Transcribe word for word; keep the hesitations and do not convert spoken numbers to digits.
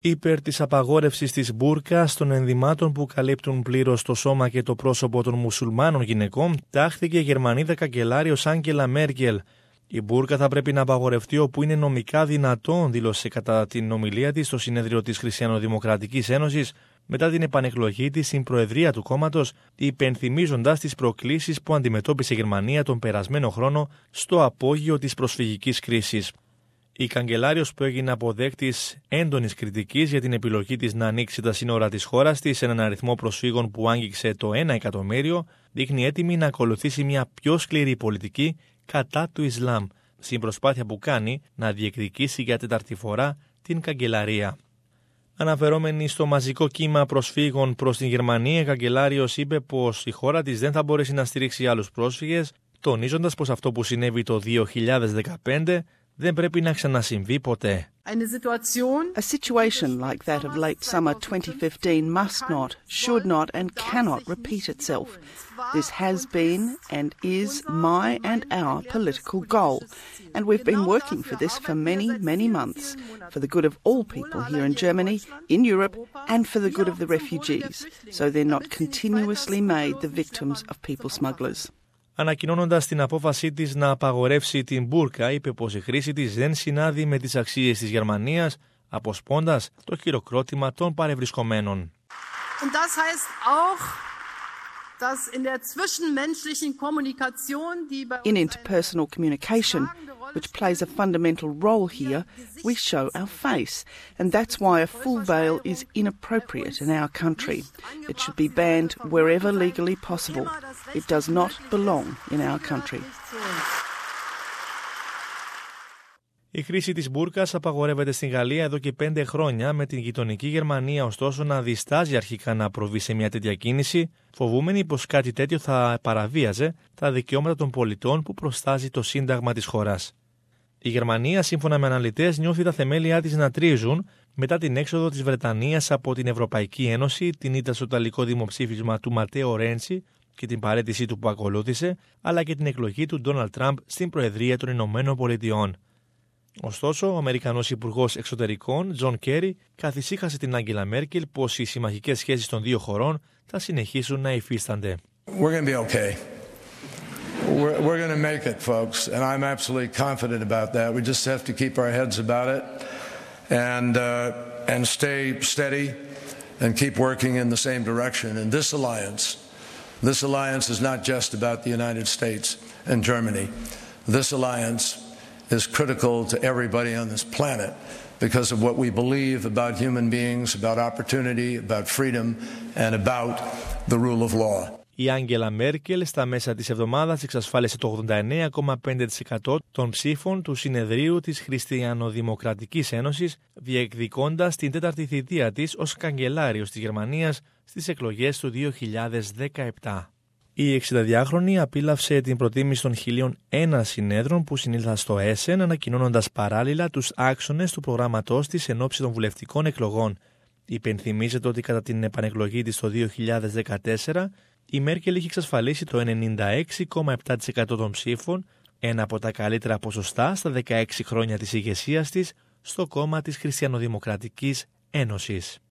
Υπέρ της απαγόρευσης της μπουρκας των ενδυμάτων που καλύπτουν πλήρως το σώμα και το πρόσωπο των μουσουλμάνων γυναικών, τάχθηκε η Γερμανίδα καγκελάριος Άγγελα Μέρκελ. Η μπουρκα θα πρέπει να απαγορευτεί όπου είναι νομικά δυνατόν, δήλωσε κατά την ομιλία της στο συνέδριο της Χριστιανοδημοκρατικής Ένωσης μετά την επανεκλογή της στην προεδρία του κόμματος, υπενθυμίζοντας τις προκλήσεις που αντιμετώπισε η Γερμανία τον περασμένο χρόνο στο απόγειο της προσφυγικής κρίσης. Η καγκελάριος, που έγινε αποδέκτης έντονης κριτικής για την επιλογή της να ανοίξει τα σύνορα της χώρας της σε έναν αριθμό προσφύγων που άγγιξε το ένα εκατομμύριο, δείχνει έτοιμη να ακολουθήσει μια πιο σκληρή πολιτική κατά του Ισλάμ, στην προσπάθεια που κάνει να διεκδικήσει για τέταρτη φορά την καγκελαρία. Αναφερόμενη στο μαζικό κύμα προσφύγων προς την Γερμανία, η καγκελάριος είπε πως η χώρα της δεν θα μπορέσει να στηρίξει άλλους πρόσφυγες, τονίζοντας πως αυτό που συνέβη το δύο χιλιάδες δεκαπέντε δεν πρέπει να ξανασυμβεί ποτέ. A situation like that of late summer twenty fifteen must not, should not and cannot repeat itself. This has been and is my and our political goal, and we've been working for this for many, many months, for the good of all people here in Germany, in Europe, and for the good of the refugees, so they're not continuously made the victims of people smugglers. Ανακοινώνοντας την απόφασή της να απαγορεύσει την μπουρκα, είπε πως η χρήση της δεν συνάδει με τις αξίες της Γερμανίας, αποσπώντας το χειροκρότημα των παρευρισκομένων. In interpersonal communication, which plays a fundamental role here, we show our face, and that's why a full veil is inappropriate in our country. It should be banned wherever legally possible. It does not belong in our country. Η χρήση της μπουρκας απαγορεύεται στην Γαλλία εδώ και πέντε χρόνια, με την γειτονική Γερμανία ωστόσο να διστάζει αρχικά να προβεί σε μια τέτοια κίνηση, φοβούμενη πως κάτι τέτοιο θα παραβίαζε τα δικαιώματα των πολιτών που προστάζει το Σύνταγμα της χώρας. Η Γερμανία, σύμφωνα με αναλυτές, νιώθει τα θεμέλια της να τρίζουν μετά την έξοδο της Βρετανίας από την Ευρωπαϊκή Ένωση, την ήττα στο ταλικό δημοψήφισμα του Ματέο Ρέντσι και την παραίτησή του που ακολούθησε, αλλά και την εκλογή του Ντόναλντ Τραμπ στην Προεδρία των Ηνωμένων Πολιτειών. Ωστόσο, ο Αμερικανός Υπουργός Εξωτερικών, Τζον Κέρι, καθησύχασε την Άγγελα Μέρκελ πως οι συμμαχικές σχέσεις των δύο χωρών θα συνεχίσουν να υφίστανται. We're going to be okay. We're, we're going to make it, folks, and I'm absolutely confident about that. We just have to keep our heads about it and uh, and stay steady and keep working in the same direction. And this alliance, this alliance is not just about the United States and Germany. This alliance is critical to everybody on this planet because of what we believe about human beings, about opportunity, about freedom, and about the rule of law. Η Άγγελα Μέρκελ στα μέσα της εβδομάδας εξασφάλισε το ογδόντα εννέα κόμμα πέντε τοις εκατό των ψήφων του Συνεδρίου της Χριστιανοδημοκρατικής Ένωσης, διεκδικώντας την τέταρτη θητεία της ως καγκελάριος της Γερμανίας στις εκλογές του δύο χιλιάδες δεκαεπτά. Η εξηνταδυάχρονη απίλαυσε την προτίμηση των χίλιων ένα συνέδρων που συνήλθαν στο Έσεν, ανακοινώνοντας παράλληλα τους άξονες του προγράμματός της εν ώψη των βουλευτικών εκλογών. Υπενθυμίζεται ότι κατά την επανεκλογή της το δύο χιλιάδες δεκατέσσερα η Μέρκελ είχε εξασφαλίσει το ενενήντα έξι κόμμα επτά τοις εκατό των ψήφων, ένα από τα καλύτερα ποσοστά στα δεκαέξι χρόνια της ηγεσίας της στο κόμμα της Χριστιανοδημοκρατικής Ένωσης.